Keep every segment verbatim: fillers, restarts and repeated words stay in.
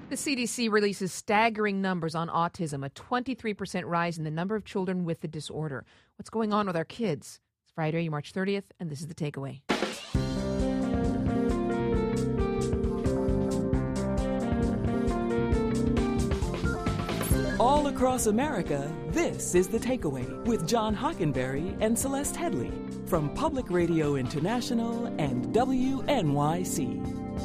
The C D C releases staggering numbers on autism, a twenty-three percent rise in the number of children with the disorder. What's going on with our kids? It's Friday, March thirtieth, and this is The Takeaway. All across America, this is The Takeaway with John Hockenberry and Celeste Headley from Public Radio International and W N Y C.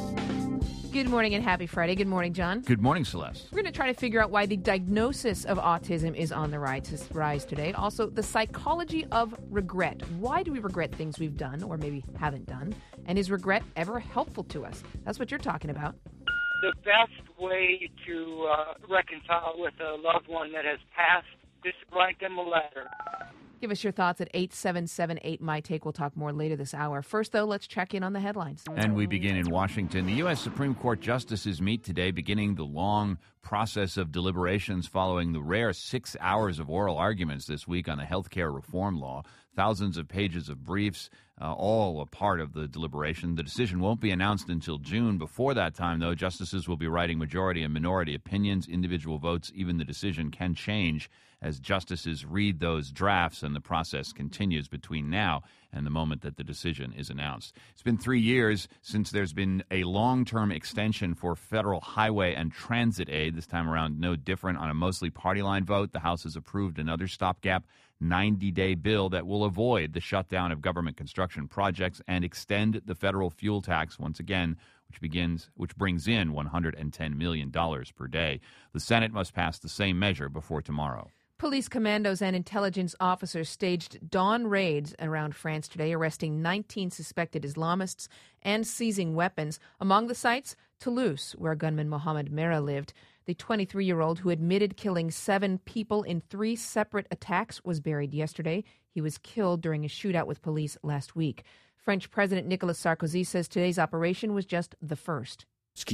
Good morning and happy Friday. Good morning, John. Good morning, Celeste. We're going to try to figure out why the diagnosis of autism is on the rise, rise today. Also, the psychology of regret. Why do we regret things we've done or maybe haven't done? And is regret ever helpful to us? That's what you're talking about. The best way to uh, reconcile with a loved one that has passed, just write them a letter. Give us your thoughts at eight seven seven eight, M Y Take. We'll talk more later this hour. First, though, let's check in on the headlines. And we begin in Washington. The U S Supreme Court justices meet today, beginning the long process of deliberations following the rare six hours of oral arguments this week on the health care reform law. Thousands of pages of briefs, uh, all a part of the deliberation. The decision won't be announced until June. Before that time, though, justices will be writing majority and minority opinions, individual votes. Even the decision can change as justices read those drafts, and the process continues between now and the moment that the decision is announced. It's been three years since there's been a long-term extension for federal highway and transit aid. This time around, no different. On a mostly party-line vote, the House has approved another stopgap ninety-day bill that will avoid the shutdown of government construction projects and extend the federal fuel tax once again, which begins, which brings in one hundred ten million dollars per day. The Senate must pass the same measure before tomorrow. Police commandos and intelligence officers staged dawn raids around France today, arresting nineteen suspected Islamists and seizing weapons. Among the sites, Toulouse, where gunman Mohamed Merah lived. The twenty-three-year-old who admitted killing seven people in three separate attacks was buried yesterday. He was killed during a shootout with police last week. French President Nicolas Sarkozy says today's operation was just the first.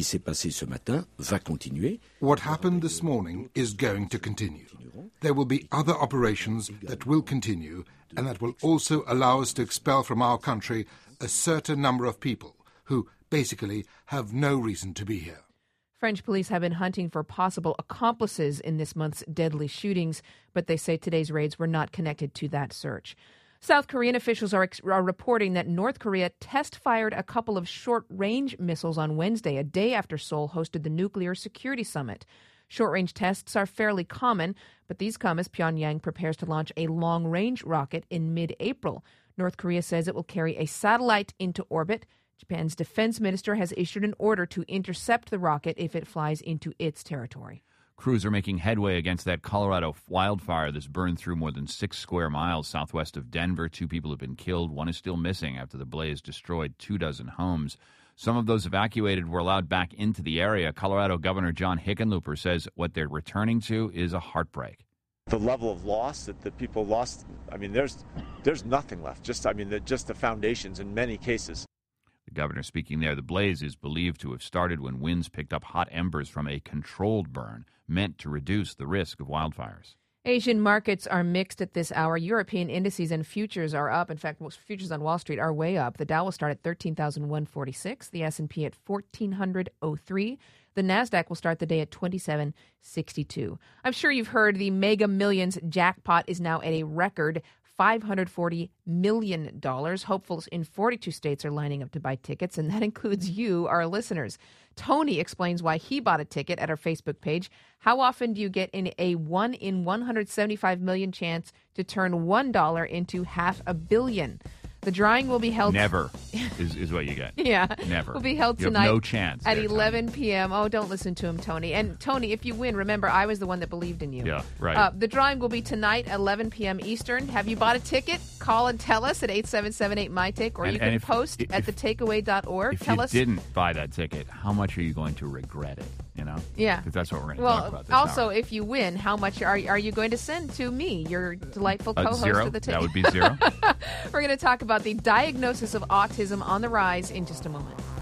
What happened this morning is going to continue. There will be other operations that will continue and that will also allow us to expel from our country a certain number of people who basically have no reason to be here. French police have been hunting for possible accomplices in this month's deadly shootings, but they say today's raids were not connected to that search. South Korean officials are, ex- are reporting that North Korea test-fired a couple of short-range missiles on Wednesday, a day after Seoul hosted the Nuclear Security Summit. Short-range tests are fairly common, but these come as Pyongyang prepares to launch a long-range rocket in mid-April. North Korea says it will carry a satellite into orbit. Japan's defense minister has issued an order to intercept the rocket if it flies into its territory. Crews are making headway against that Colorado wildfire that's burned through more than six square miles southwest of Denver. Two people have been killed. One is still missing after the blaze destroyed two dozen homes. Some of those evacuated were allowed back into the area. Colorado Governor John Hickenlooper says what they're returning to is a heartbreak. The level of loss that the people lost, I mean, there's there's nothing left. Just, I mean, just the foundations in many cases. The governor speaking there. The blaze is believed to have started when winds picked up hot embers from a controlled burn meant to reduce the risk of wildfires. Asian markets are mixed at this hour. European indices and futures are up. In fact, most futures on Wall Street are way up. The Dow will start at thirteen thousand one hundred forty-six, the S and P at fourteen oh three. The NASDAQ will start the day at twenty-seven sixty-two. I'm sure you've heard the Mega Millions jackpot is now at a record five hundred forty million dollars. Hopefuls in forty-two states are lining up to buy tickets, and that includes you, our listeners. Tony explains why he bought a ticket at our Facebook page. How often do you get in a one in one hundred seventy-five million chance to turn one dollar into half a billion? The drawing will be held... Never is, is what you get. Yeah. Never. Will be held you tonight have no chance at there, eleven p.m. Oh, don't listen to him, Tony. And Tony, if you win, remember, I was the one that believed in you. Yeah, right. Uh, the drawing will be tonight at eleven p.m. Eastern. Have you bought a ticket? Call and tell us at eight seven seven eight, M Y Take, or and, you can if, post if, at the takeaway dot org. If tell you us. didn't buy that ticket, how much are you going to regret it? You know? Yeah. Because that's what we're going to well, talk about this also, hour. if you win, how much are, are you going to send to me, your delightful uh, co-host zero? of the ticket? That would be zero. We're going to talk about the diagnosis of autism on the rise in just a moment.